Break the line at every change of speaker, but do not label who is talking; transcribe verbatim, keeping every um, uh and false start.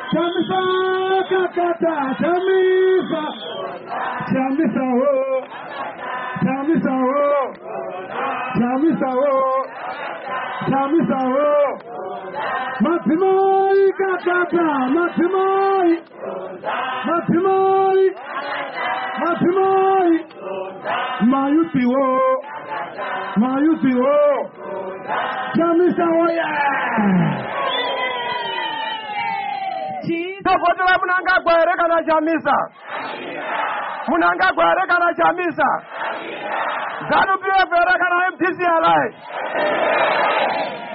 Chamisa kakata, chamisa, chamisa oh, chamisa oh, chamisa oh, chamisa oh. Matimoi kakata, matimoi, matimoi, matimoi. Mayuti oh, mayuti oh, chamisa oh yeah. Tafadhali munanga gwere kana chamisa. Munanga gwere kana chamisa. Zanu pia vera kana M T C alai.